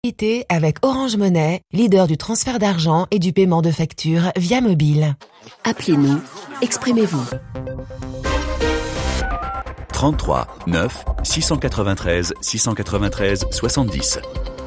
Profitez avec Orange Money, leader du transfert d'argent et du paiement de factures via mobile. Appelez-nous, exprimez-vous. 33 9 693 693 70.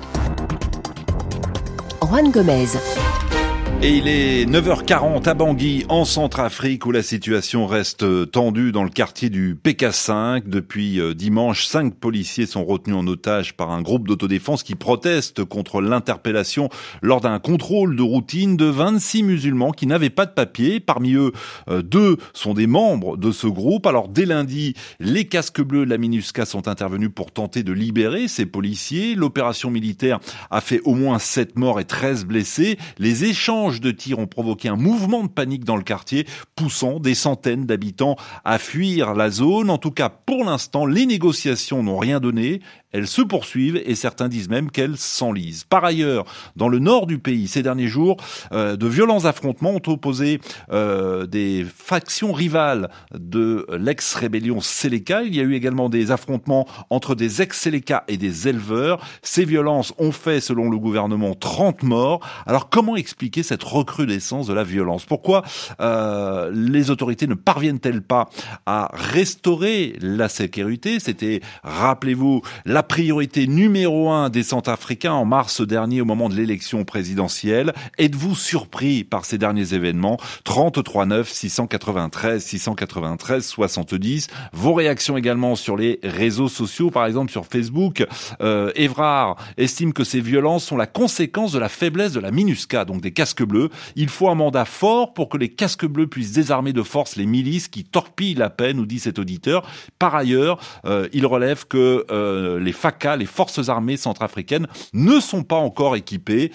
Juan Gomez. Et il est 9h40 à Bangui, en Centrafrique, où la situation reste tendue dans le quartier du PK5. Depuis dimanche, 5 policiers sont retenus en otage par un groupe d'autodéfense qui proteste contre l'interpellation lors d'un contrôle de routine de 26 musulmans qui n'avaient pas de papier. Parmi eux, 2 sont des membres de ce groupe. Alors dès lundi, les casques bleus de la MINUSCA sont intervenus pour tenter de libérer ces policiers. L'opération militaire a fait au moins 7 morts et 13 blessés. Les échanges de tirs ont provoqué un mouvement de panique dans le quartier, poussant des centaines d'habitants à fuir la zone. En tout cas, pour l'instant, les négociations n'ont rien donné. Elles se poursuivent et certains disent même qu'elles s'enlisent. Par ailleurs, dans le nord du pays, ces derniers jours, de violents affrontements ont opposé des factions rivales de l'ex-rébellion Séléka. Il y a eu également des affrontements entre des ex-Séléka et des éleveurs. Ces violences ont fait, selon le gouvernement, 30 morts. Alors comment expliquer cette recrudescence de la violence? Pourquoi les autorités ne parviennent-elles pas à restaurer la sécurité? C'était, rappelez-vous, la priorité numéro 1 des Centrafricains en mars dernier au moment de l'élection présidentielle. Êtes-vous surpris par ces derniers événements? 33 9 693 693 70. Vos réactions également sur les réseaux sociaux, par exemple sur Facebook. Évrard estime que ces violences sont la conséquence de la faiblesse de la MINUSCA, donc des casques bleus. Il faut un mandat fort pour que les casques bleus puissent désarmer de force les milices qui torpillent la paix, nous dit cet auditeur. Par ailleurs, il relève que les FACA, les forces armées centrafricaines, ne sont pas encore équipées.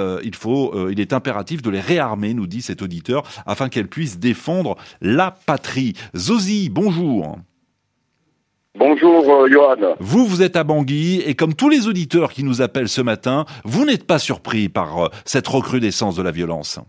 Il est impératif de les réarmer, nous dit cet auditeur, afin qu'elles puissent défendre la patrie. Zozi, bonjour. Bonjour Johan. Vous êtes à Bangui et comme tous les auditeurs qui nous appellent ce matin, vous n'êtes pas surpris par cette recrudescence de la violence?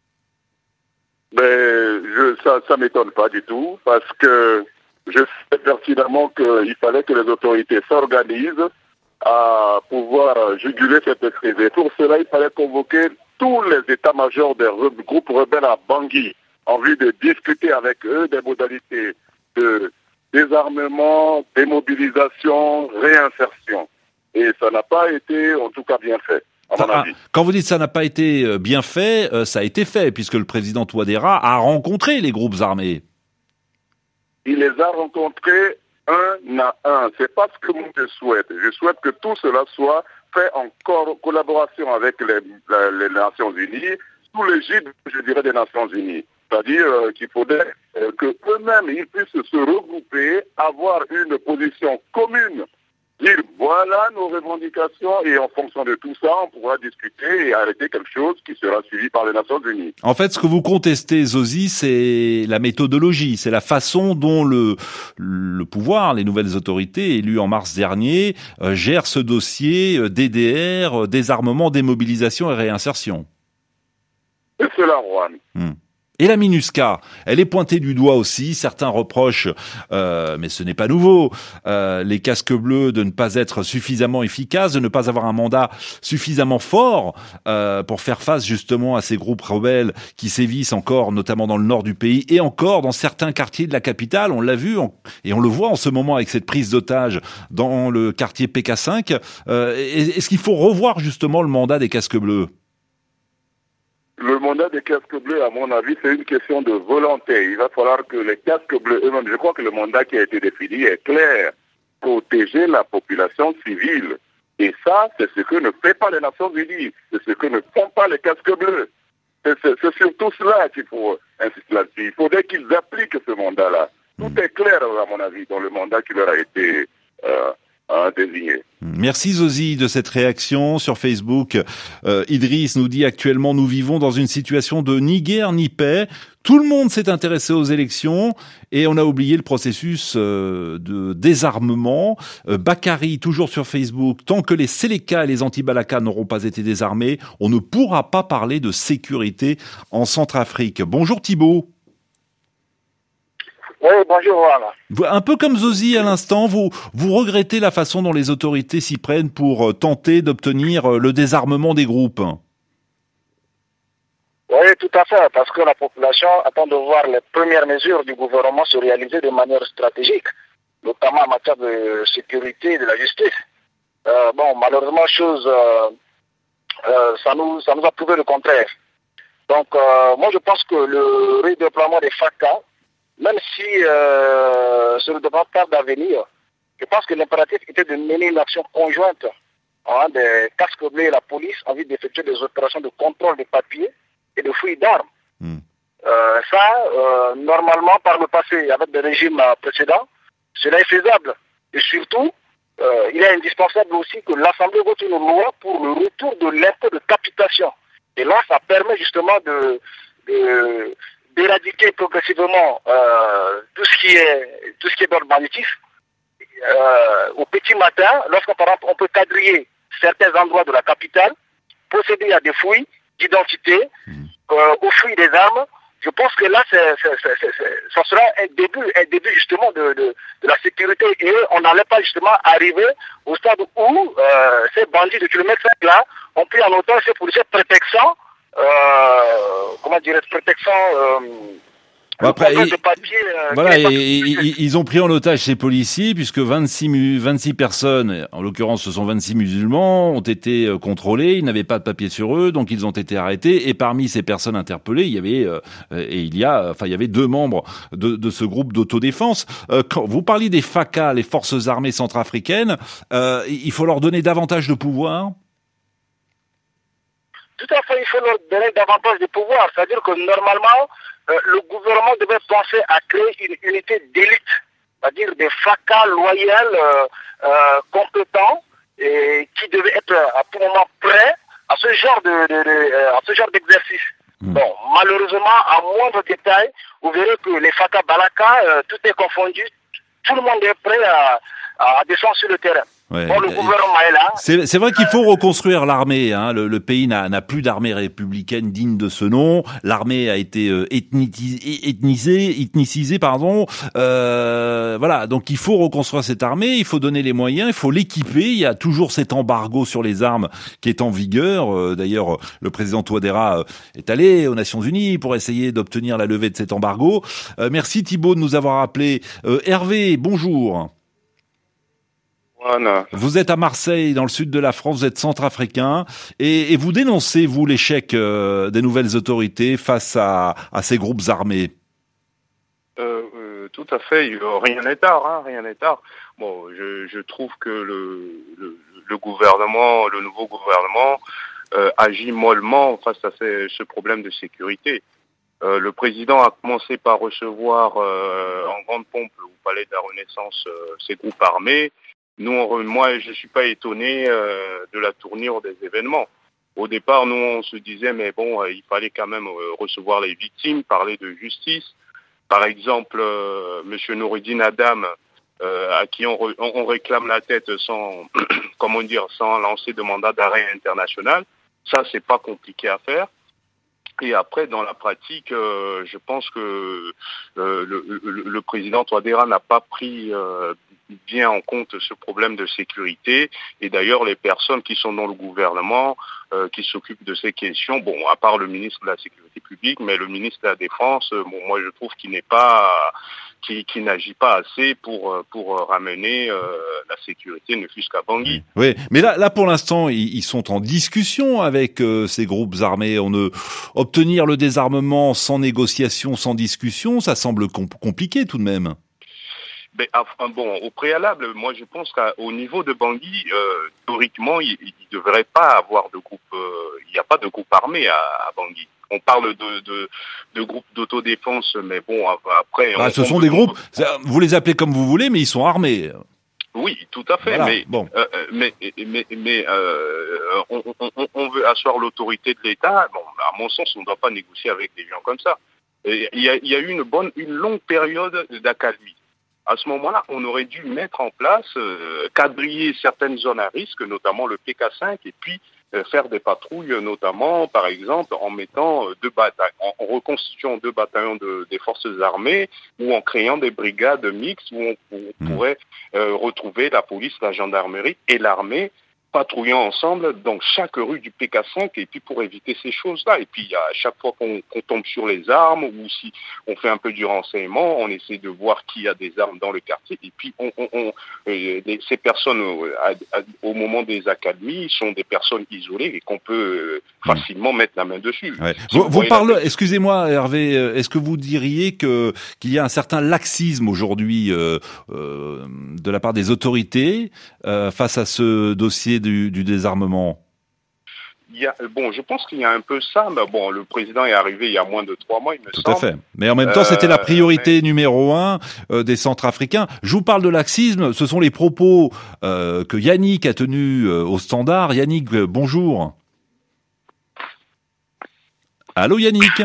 Ça m'étonne pas du tout parce que je sais pertinemment qu'il fallait que les autorités s'organisent à pouvoir juguler cette crise. Et pour cela, il fallait convoquer tous les états-majors des groupes rebelles à Bangui en vue de discuter avec eux des modalités de désarmement, démobilisation, réinsertion. Et ça n'a pas été, en tout cas, bien fait, à mon avis. Quand vous dites ça n'a pas été bien fait, ça a été fait, puisque le président Touadéra a rencontré les groupes armés. Il les a rencontrés un à un. C'est pas ce que moi je souhaite. Je souhaite que tout cela soit fait en collaboration avec les Nations Unies, sous l'égide, je dirais, des Nations Unies. C'est-à-dire qu'il faudrait que eux-mêmes ils puissent se regrouper, avoir une position commune, dire voilà nos revendications et en fonction de tout ça, on pourra discuter et arrêter quelque chose qui sera suivi par les Nations Unies. En fait, ce que vous contestez, Zozi, c'est la méthodologie, c'est la façon dont le pouvoir, les nouvelles autorités élues en mars dernier, gèrent ce dossier DDR, désarmement, démobilisation et réinsertion. C'est cela, Juan. Et la MINUSCA, elle est pointée du doigt aussi. Certains reprochent, mais ce n'est pas nouveau, les casques bleus de ne pas être suffisamment efficaces, de ne pas avoir un mandat suffisamment fort pour faire face justement à ces groupes rebelles qui sévissent encore, notamment dans le nord du pays et encore dans certains quartiers de la capitale. On l'a vu et on le voit en ce moment avec cette prise d'otage dans le quartier PK5. Est-ce qu'il faut revoir justement le mandat des casques bleus? Le mandat des casques bleus, à mon avis, c'est une question de volonté. Il va falloir que les casques bleus eux-mêmes, je crois que le mandat qui a été défini est clair. Protéger la population civile. Et ça, c'est ce que ne fait pas les Nations Unies. C'est ce que ne font pas les casques bleus. C'est surtout cela qu'il faut insister là-dessus. Il faudrait qu'ils appliquent ce mandat-là. Tout est clair, à mon avis, dans le mandat qui leur a été désigné. Merci Zozi de cette réaction sur Facebook. Idriss nous dit actuellement nous vivons dans une situation de ni guerre ni paix. Tout le monde s'est intéressé aux élections et on a oublié le processus de désarmement. Bakary, toujours sur Facebook, tant que les Séléka et les anti-Balaka n'auront pas été désarmés, on ne pourra pas parler de sécurité en Centrafrique. Bonjour Thibault. Oui, bonjour, voilà. Un peu comme Zozi à l'instant, vous regrettez la façon dont les autorités s'y prennent pour tenter d'obtenir le désarmement des groupes. Oui, tout à fait, parce que la population attend de voir les premières mesures du gouvernement se réaliser de manière stratégique, notamment en matière de sécurité et de la justice. Malheureusement, ça nous a prouvé le contraire. Donc, moi, je pense que le redéploiement des FACA, même si ce redéploiement tarde à venir, je pense que l'impératif était de mener une action conjointe des casques bleus et la police en vue d'effectuer des opérations de contrôle des papiers et de fouilles d'armes. Normalement, par le passé, avec des régimes précédents, cela est faisable. Et surtout, il est indispensable aussi que l'Assemblée vote une loi pour le retour de l'impôt de capitation. Et là, ça permet justement d'éradiquer progressivement tout ce qui est d'ordre banditif. Au petit matin, lorsque par exemple on peut quadriller certains endroits de la capitale, procéder à des fouilles d'identité, aux fouilles des armes. Je pense que là, ça sera un début justement de la sécurité, et on n'allait pas justement arriver au stade où ces bandits de kilomètre 5 là ont pris en otage ces policiers prétextant après, ils ont pris en otage ces policiers puisque 26 personnes, en l'occurrence ce sont 26 musulmans, ont été contrôlés, ils n'avaient pas de papier sur eux, donc ils ont été arrêtés, et parmi ces personnes interpellées, il y avait 2 membres de ce groupe d'autodéfense. Quand vous parliez des FACA, les forces armées centrafricaines, il faut leur donner davantage de pouvoir. Tout à fait, il faut leur donner davantage de pouvoir. C'est-à-dire que normalement, le gouvernement devait penser à créer une unité d'élite, c'est-à-dire des FACA loyaux, compétents, et qui devaient être à tout moment prêts à ce genre d'exercice. Bon, malheureusement, à moindre détail, vous verrez que les FACA Balaka, tout est confondu, tout le monde est prêt à descendre sur le terrain. Ouais. Bon, le gouvernement est là. C'est vrai qu'il faut reconstruire l'armée. Le pays n'a plus d'armée républicaine digne de ce nom. L'armée a été ethnicisée, pardon. Voilà, donc il faut reconstruire cette armée. Il faut donner les moyens. Il faut l'équiper. Il y a toujours cet embargo sur les armes qui est en vigueur. D'ailleurs, le président Touadéra est allé aux Nations Unies pour essayer d'obtenir la levée de cet embargo. Merci Thibaut de nous avoir appelé. Hervé, bonjour. Voilà. Vous êtes à Marseille, dans le sud de la France, vous êtes centrafricain, et vous dénoncez, vous, l'échec des nouvelles autorités face à ces groupes armés. Tout à fait, rien n'est tard, rien n'est tard. Bon, je trouve que le gouvernement, le nouveau gouvernement, agit mollement face à ce problème de sécurité. Le président a commencé par recevoir en grande pompe au Palais de la Renaissance ces groupes armés. Moi, je suis pas étonné de la tournure des événements. Au départ, nous, on se disait, mais bon, il fallait quand même recevoir les victimes, parler de justice. Par exemple, Monsieur Noureddin Adam, à qui on réclame la tête sans, sans lancer de mandat d'arrêt international. Ça, c'est pas compliqué à faire. Et après, dans la pratique, je pense que le président Touadéra n'a pas pris bien en compte ce problème de sécurité. Et d'ailleurs, les personnes qui sont dans le gouvernement, qui s'occupent de ces questions, bon, à part le ministre de la Sécurité publique, mais le ministre de la Défense, moi je trouve qu'il n'agit pas assez pour ramener la sécurité, ne fût-ce qu'à Bangui. Oui, mais là pour l'instant, ils sont en discussion avec ces groupes armés. Obtenir le désarmement sans négociation, sans discussion, ça semble compliqué tout de même. Mais, bon, au préalable, moi je pense qu'au niveau de Bangui, théoriquement, il ne devrait pas avoir de groupe. Il n'y a pas de groupe armé à Bangui. On parle de groupes d'autodéfense, mais bon, après... ce sont des groupes, vous les appelez comme vous voulez, mais ils sont armés. Oui, tout à fait, voilà, on veut asseoir l'autorité de l'État. Bon, à mon sens, on ne doit pas négocier avec des gens comme ça. Il y a eu une longue période d'accalmie. À ce moment-là, on aurait dû mettre en place, quadriller certaines zones à risque, notamment le PK5, et puis faire des patrouilles, notamment, par exemple, en mettant en reconstituant 2 bataillons des forces armées ou en créant des brigades mixtes où on pourrait retrouver la police, la gendarmerie et l'armée patrouillant ensemble dans chaque rue du PK5 et puis pour éviter ces choses-là. Et puis à chaque fois qu'on tombe sur les armes ou si on fait un peu du renseignement, on essaie de voir qui a des armes dans le quartier et puis ces personnes au moment des accalmies sont des personnes isolées et qu'on peut facilement mettre la main dessus. Ouais. Vous parlez, excusez-moi Hervé, est-ce que vous diriez qu'il y a un certain laxisme aujourd'hui de la part des autorités face à ce dossier du désarmement? Je pense qu'il y a un peu ça, mais bon, le président est arrivé il y a moins de 3 mois, il me semble. Tout à fait. Mais en même temps, c'était la priorité numéro 1 des Centrafricains. Je vous parle de laxisme, ce sont les propos que Yannick a tenus au Standard. Yannick, bonjour. Allô Yannick?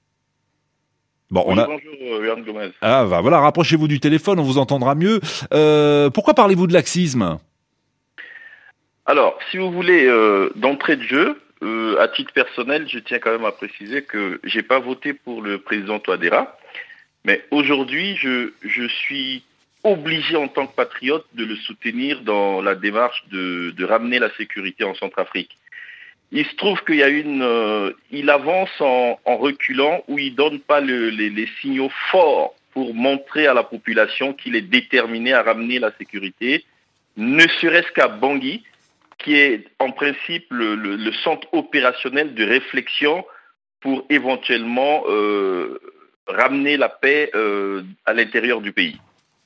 Bon, oui, bonjour, Juan Gomez. Ah, voilà, rapprochez-vous du téléphone, on vous entendra mieux. Pourquoi parlez-vous de laxisme? Alors, si vous voulez, d'entrée de jeu, à titre personnel, je tiens quand même à préciser que j'ai pas voté pour le président Touadéra, mais aujourd'hui, je suis obligé en tant que patriote de le soutenir dans la démarche de ramener la sécurité en Centrafrique. Il se trouve qu'il y a il avance en reculant où il donne pas les signaux forts pour montrer à la population qu'il est déterminé à ramener la sécurité, ne serait-ce qu'à Bangui, qui est en principe le centre opérationnel de réflexion pour éventuellement ramener la paix à l'intérieur du pays.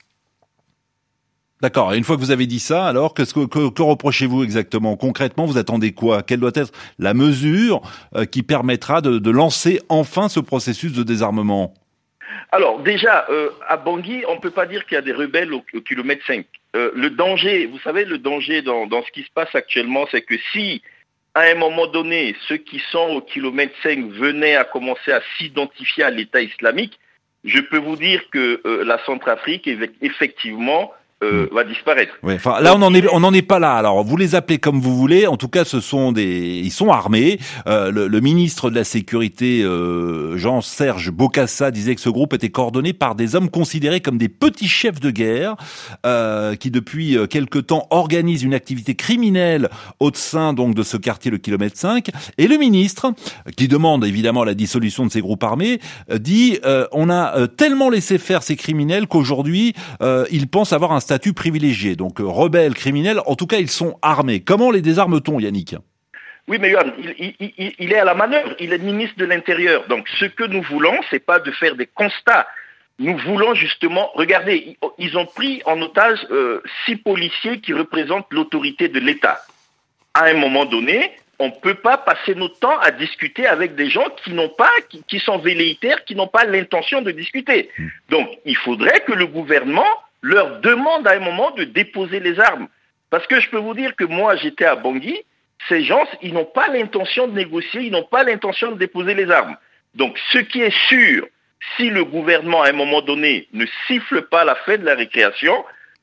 D'accord. Et une fois que vous avez dit ça, alors que reprochez-vous exactement? Concrètement, vous attendez quoi? Quelle doit être la mesure qui permettra de lancer enfin ce processus de désarmement? Alors déjà, à Bangui, on ne peut pas dire qu'il y a des rebelles au kilomètre 5. Le danger, vous savez, le danger dans ce qui se passe actuellement, c'est que si, à un moment donné, ceux qui sont au kilomètre 5 venaient à commencer à s'identifier à l'État islamique, je peux vous dire que la Centrafrique, effectivement, va disparaître. Ouais, enfin, là, on n'en est pas là. Alors, vous les appelez comme vous voulez. En tout cas, ils sont armés. Le ministre de la Sécurité, Jean-Serge Bokassa, disait que ce groupe était coordonné par des hommes considérés comme des petits chefs de guerre, qui depuis quelque temps organisent une activité criminelle au sein donc de ce quartier, le kilomètre 5. Et le ministre, qui demande évidemment la dissolution de ces groupes armés, dit on a tellement laissé faire ces criminels qu'aujourd'hui, ils pensent avoir un statut privilégié. Donc rebelles, criminels, en tout cas ils sont armés. Comment les désarme-t-on, Yannick? Oui, mais Johan, il est à la manœuvre, il est ministre de l'Intérieur. Donc ce que nous voulons, c'est pas de faire des constats. Nous voulons justement, regardez, ils ont pris en otage 6 policiers qui représentent l'autorité de l'État. À un moment donné, on ne peut pas passer notre temps à discuter avec des gens qui sont velléitaires, qui n'ont pas l'intention de discuter. Donc il faudrait que le gouvernement leur demande à un moment de déposer les armes. Parce que je peux vous dire que moi, j'étais à Bangui, ces gens, ils n'ont pas l'intention de négocier, ils n'ont pas l'intention de déposer les armes. Donc, ce qui est sûr, si le gouvernement, à un moment donné, ne siffle pas la fin de la récréation,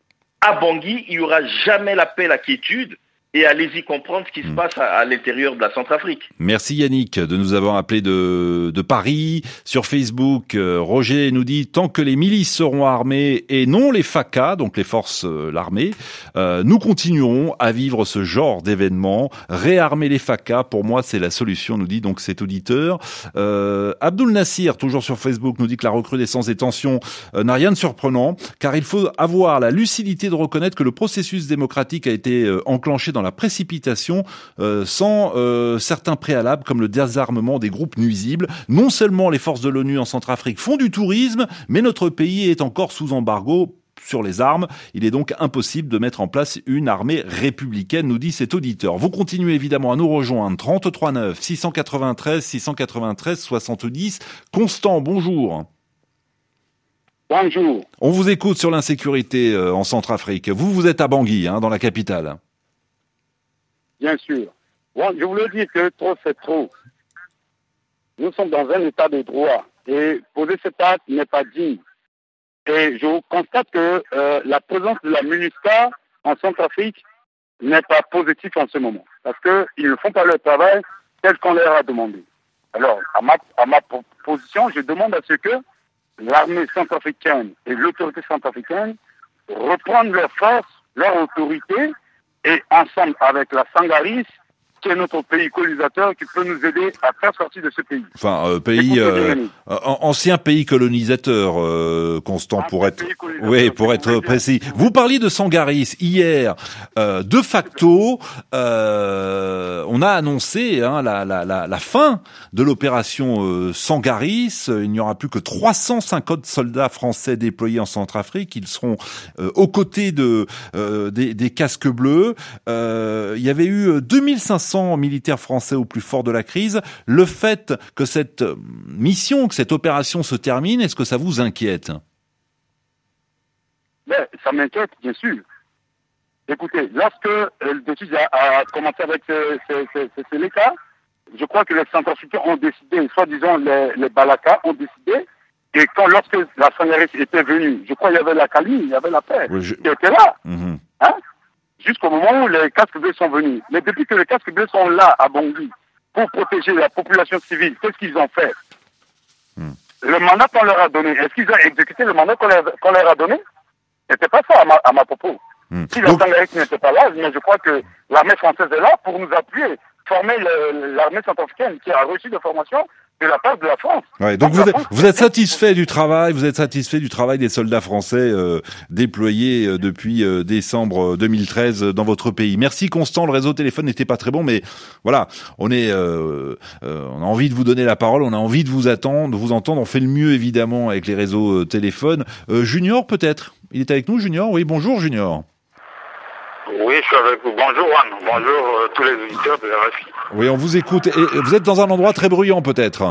à Bangui, il n'y aura jamais la paix, la quiétude. Et allez-y comprendre ce qui se passe à l'intérieur de la Centrafrique. Merci Yannick de nous avoir appelé de Paris. Sur Facebook, Roger nous dit « Tant que les milices seront armées et non les FACA, donc les forces, l'armée, nous continuerons à vivre ce genre d'événements. Réarmer les FACA, pour moi, c'est la solution », nous dit donc cet auditeur. Abdoul Nassir, toujours sur Facebook, nous dit que la recrudescence des tensions n'a rien de surprenant, car il faut avoir la lucidité de reconnaître que le processus démocratique a été enclenché dans la précipitation sans certains préalables comme le désarmement des groupes nuisibles. Non seulement les forces de l'ONU en Centrafrique font du tourisme, mais notre pays est encore sous embargo sur les armes. Il est donc impossible de mettre en place une armée républicaine, nous dit cet auditeur. Vous continuez évidemment à nous rejoindre. 33 9 693 693 70. Constant, bonjour. Bonjour. On vous écoute sur l'insécurité en Centrafrique. Vous êtes à Bangui, dans la capitale. Bien sûr. Bon, je voulais dire que trop, c'est trop. Nous sommes dans un état de droit et poser cet acte n'est pas digne. Et je constate que la présence de la MINUSCA en Centrafrique n'est pas positif en ce moment. Parce qu'ils ne font pas leur travail tel qu'on leur a demandé. Alors, à ma position, je demande à ce que l'armée centrafricaine et l'autorité centrafricaine reprennent leur force, leur autorité, et ensemble avec la Sangaris, qui est notre pays colonisateur, qui peut nous aider à faire sortir de ce pays. Enfin, ancien pays colonisateur, Constant, pour être précis. Vous parliez de Sangaris hier. De facto, on a annoncé la fin de l'opération Sangaris. Il n'y aura plus que 350 soldats français déployés en Centrafrique. Ils seront aux côtés des casques bleus. Il y avait eu 2500 militaires français au plus fort de la crise. Le fait que cette mission, que cette opération se termine, est-ce que ça vous inquiète? Mais ça m'inquiète, bien sûr. Écoutez, lorsque le décide a commencé avec les cas, je crois que les Centrafricains ont décidé, soi-disant les Balaka ont décidé, et lorsque la Sangaris était venue, je crois qu'il y avait la Kali, il y avait la paix, qui était là. Hein? Jusqu'au moment où les casques bleus sont venus. Mais depuis que les casques bleus sont là, à Bangui, pour protéger la population civile, qu'est-ce qu'ils ont fait? Le mandat qu'on leur a donné, est-ce qu'ils ont exécuté le mandat qu'on leur a donné? C'était pas ça à ma propos. Si la Sangaris n'était pas là, mais je crois que l'armée française est là pour nous appuyer, former l'armée centrafricaine qui a reçu des formations de la part de la France. Ouais, donc vous êtes satisfait du travail, des soldats français déployés depuis décembre 2013 dans votre pays. Merci Constant, le réseau téléphone n'était pas très bon, mais voilà, on a envie de vous donner la parole, on a envie de vous entendre, on fait le mieux évidemment avec les réseaux téléphones. Junior peut-être, il est avec nous Junior? Oui, bonjour Junior. Oui, je suis avec vous. Bonjour Juan, bonjour tous les auditeurs de RFI. Oui, on vous écoute. Et vous êtes dans un endroit très bruyant peut-être?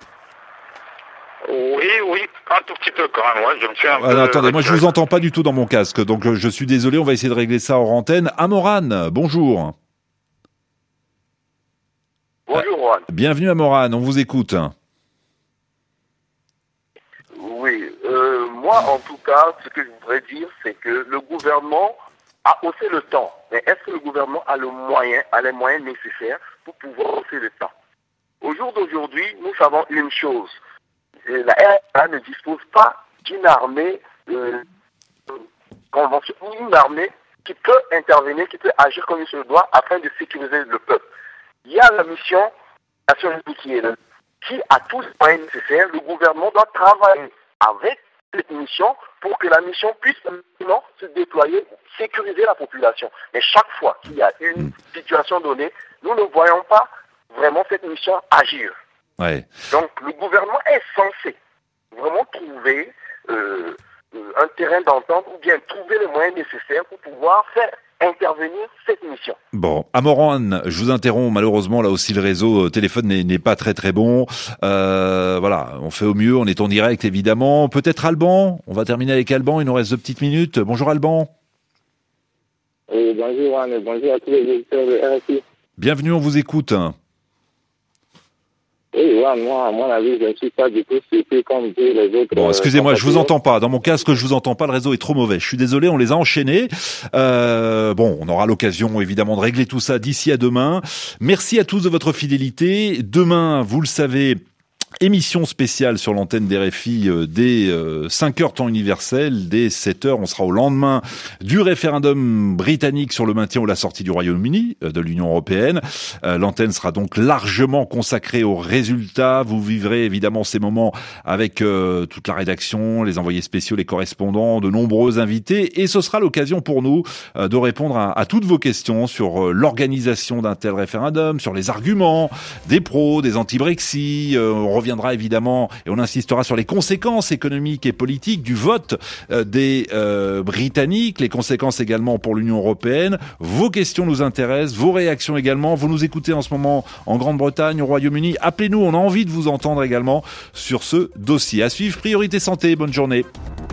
Oui, un tout petit peu quand même. Ouais, je me suis un peu... Attendez, moi je vous entends pas du tout dans mon casque, donc je suis désolé, on va essayer de régler ça hors antenne. Amorane, bonjour. Bonjour Juan. Bienvenue Amorane, on vous écoute. Oui, moi en tout cas, ce que je voudrais dire, c'est que le gouvernement a haussé le temps. Mais est-ce que le gouvernement a les moyens nécessaires pour pouvoir hausser le temps? Au jour d'aujourd'hui, nous savons une chose. La RDA ne dispose pas d'une armée conventionnelle, une armée qui peut intervenir, qui peut agir comme il se doit afin de sécuriser le peuple. Il y a la mission Nations Unies qui est là, qui a tous les moyens nécessaires. Le gouvernement doit travailler avec cette mission pour que la mission puisse se déployer, sécuriser la population. Mais chaque fois qu'il y a une situation donnée, nous ne voyons pas vraiment cette mission agir. Ouais. Donc le gouvernement est censé vraiment trouver un terrain d'entente ou bien trouver les moyens nécessaires pour pouvoir faire intervenir cette mission. Bon, Amorane, je vous interromps, malheureusement là aussi le réseau téléphone n'est pas très bon. Voilà, on fait au mieux, on est en direct évidemment. Peut-être Alban, on va terminer avec Alban, il nous reste 2 petites minutes. Bonjour Alban. Oui, bonjour Anne, bonjour à tous les auditeurs de RFI. Bienvenue, on vous écoute. Oui, moi, à mon avis, je ne suis pas du tout surpris comme tous les autres. Bon, excusez-moi, je vous entends pas. Dans mon casque, je vous entends pas. Le réseau est trop mauvais. Je suis désolé, on les a enchaînés. Bon, on aura l'occasion, évidemment, de régler tout ça d'ici à demain. Merci à tous de votre fidélité. Demain, vous le savez, émission spéciale sur l'antenne d'RFI dès 5h temps universel, dès 7h, on sera au lendemain du référendum britannique sur le maintien ou la sortie du Royaume-Uni de l'Union européenne. L'antenne sera donc largement consacrée aux résultats. Vous vivrez évidemment ces moments avec toute la rédaction, les envoyés spéciaux, les correspondants, de nombreux invités, et ce sera l'occasion pour nous de répondre à toutes vos questions sur l'organisation d'un tel référendum, sur les arguments des pros, des anti-Brexit. On reviendra évidemment et on insistera sur les conséquences économiques et politiques du vote des Britanniques, les conséquences également pour l'Union européenne. Vos questions nous intéressent, vos réactions également. Vous nous écoutez en ce moment en Grande-Bretagne, au Royaume-Uni. Appelez-nous, on a envie de vous entendre également sur ce dossier. À suivre, Priorité Santé. Bonne journée.